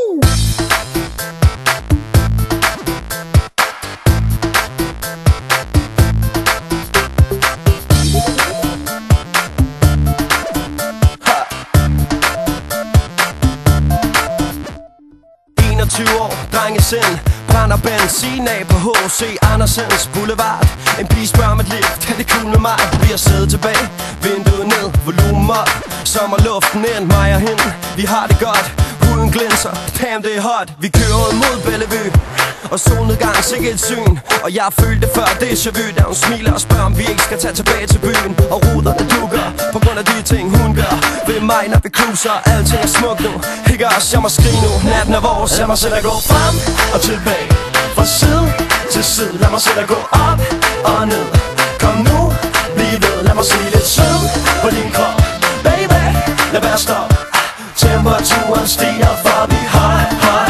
år, drengesind, brænder benzin af på H.C. Andersens Boulevard. En pige spørger om et lift, er det cool med mig? Vi har siddet tilbage, vinduet ned, volumen op, sommerluften ind, mig og hende, vi har det godt. Huden glinser, damn det er hot. Vi kører mod Bellevue, og solnedgang sikkert et syn. Og jeg følte det før déjà vu, da hun smiler og spørger om vi ikke skal tage tilbage til byen. Og ruderne dukker på grund af de ting hun gør ved mig når vi cruiser. Alting er smukt nu, ikke også, jeg må skrige nu. Natten er vores, lad mig selv at gå frem og tilbage, fra side til side. Lad mig selv at gå op og ned. Kom nu, bliv ved, lad mig se lidt sød på din krop. Baby, lad være stop. Temperaturen stiger, for vi high.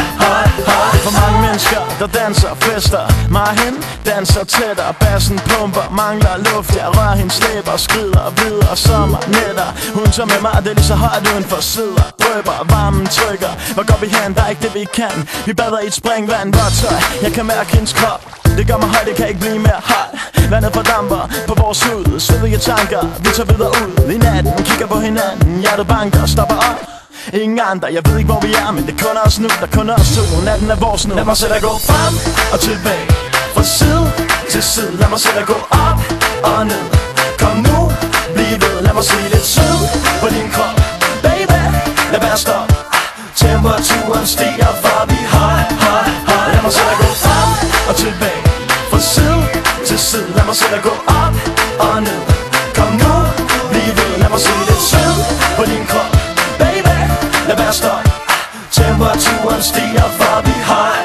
For mange mennesker, der danser, fester. Mig og hende danser tættere. Bassen pumper, mangler luft. Jeg rører hendes læber, skrider videre. Sommer, nætter. Hun tager med mig, det er lige så højt udenfor. Sidder, drøber, varmen trykker. Hvor går vi hen? Der er ikke det vi kan. Vi bader i et springvand, vådt tøj. Jeg kan mærke hendes krop. Det gør mig højt, det kan ikke blive mere hot. Vandet fordamper på vores hud. Svedige tanker, vi tager videre ud. I natten, kigger på hinanden. Hjertet banker, stopper op. Ingen andre, jeg ved ikke hvor vi er, men det er kun os nu, der er kun os to. Natten er vores nu. Lad mig selv at gå frem og tilbage, fra side til side. Lad mig selv at gå op og ned. Kom nu, bliv ved, lad mig se lidt sød på din krop. Baby, lad være stop. Temperaturen stiger, for vi high. Lad mig selv at gå frem og tilbage, fra side til side. Lad mig selv at gå op og ned. Kom nu, bliv ved, lad mig se lidt sød på din krop. Lad være stop. Temperaturen stiger, for vi high.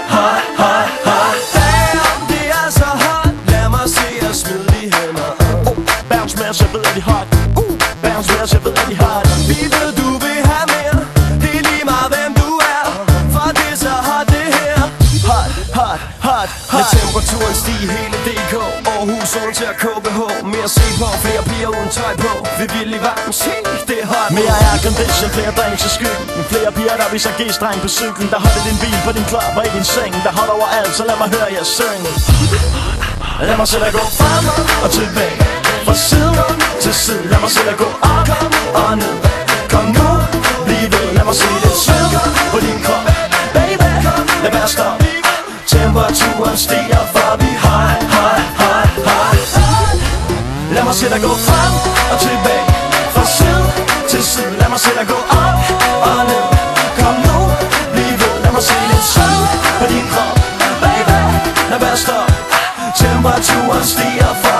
Damn, det er så hot. Lad mig se os smide de hænder. Bounce med os, jeg ved at de hot. Bounce med os, jeg ved at de hot. Vi ved du vil have mere. Det er lige meget hvem du er, for det er så hot det her. Hot. Med temperaturen stiger hele DK, Aarhus, Odense og KBH. Mere at se på, flere piger uden tøj på. Vi vil i varmen, det er hot. Mere aircondition, flere drinks i skyggen. Flere piger, der viser G-streng på cyklen. Der holder din bil på din klub og i din seng. Der holder overalt, så lad mig høre jer synge. Lad mig selv at gå frem og tilbage, fra side til side. Lad mig selv at gå op og ned. Kom nu, bliv ved, lad mig se lidt sød på din krop. Baby, lad være stop. Temperaturen stiger, for vi high. Lad mig selv at gå frem og tilbage, fra side til side. Lad mig selv at gå op og ned. Kom nu, bliv ved, lad mig se lidt sød på din krop. Baby, lad være stop. Temperaturen stiger, for